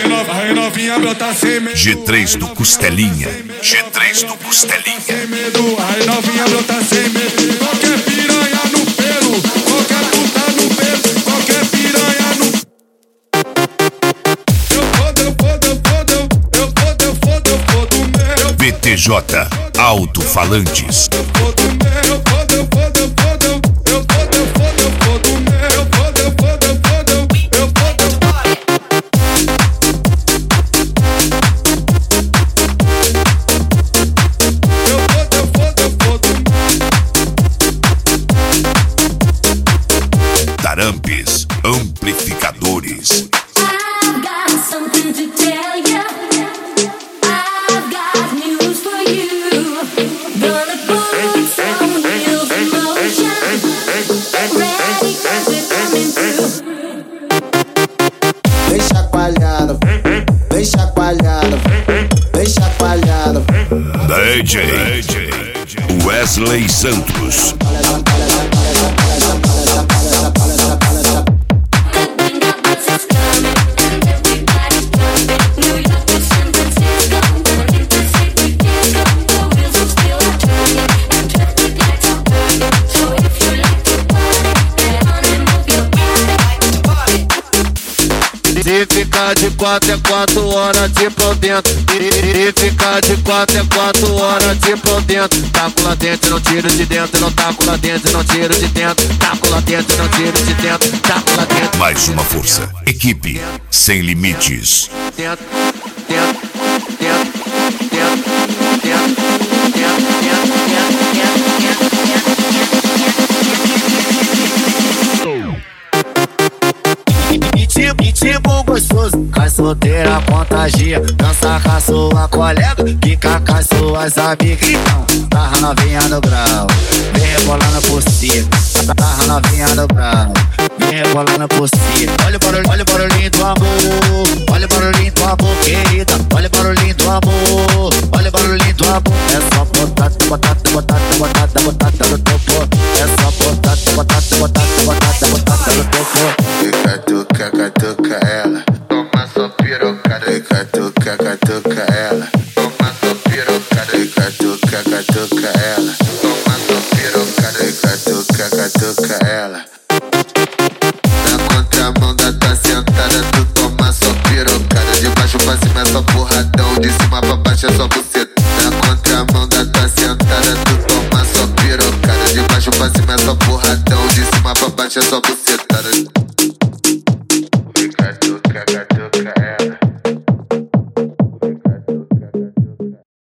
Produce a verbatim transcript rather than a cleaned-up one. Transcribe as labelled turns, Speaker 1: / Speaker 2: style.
Speaker 1: Vai novinha, brota sem medo.
Speaker 2: G três do Costelinha. G três do Costelinha.
Speaker 1: Sem medo, vai novinha, brota sem medo. Qualquer piranha no pelo, qualquer puta no pelo, qualquer piranha no. Eu fodo, eu fodo, eu fodo, eu fodo, eu fodo, eu fodo mesmo.
Speaker 2: B T J Alto-Falantes.
Speaker 1: Eu fodo mesmo, eu fodo, eu fodo, eu fodo, eu fodo, eu fodo, eu fodo mesmo. Eu fodo, eu fodo, eu fodo, eu fodo, eu fodo.
Speaker 2: Tarampes Amplificadores.
Speaker 3: I've got something to tell you. I've got news for you. Gonna put some wheels in motion. Ready, 'cause we're coming through.
Speaker 4: Vem chacoalhando, vem chacoalhando, vem chacoalhando.
Speaker 2: D J Wesley Santos.
Speaker 5: Se ficar de quatro é quatro horas de pau dentro. Se ficar de quatro é quatro horas de pau dentro. Taco lá dentro, não tiro de dentro. Não taco lá dentro, não tiro de dentro. Taco lá dentro, não tiro de dentro. Taco lá dentro.
Speaker 2: Mais uma força. Equipe sem limites.
Speaker 5: Dentro, dentro, dentro, dentro, dentro, dentro, tipo gostoso, cai solteira contagia. Dança com a sua colega, fica com as suas amigas. Então, tarra novinha no grau, vem rebolando por cima. Tarra novinha no grau, vem rebolando por cima. Olha o barulho, olha o barulhinho do amor. Olha o barulhinho do amor, querida. Olha o barulhinho do amor. Olha o barulhinho do amor. É só botata, botata, botata, botata, botata no topo. É só botata, botata, botata, botata, botata no topo.
Speaker 6: Catuca, catuca ela, toma sua pirocada. Catuca, catuca ela, toma sua pirocada. Catuca, catuca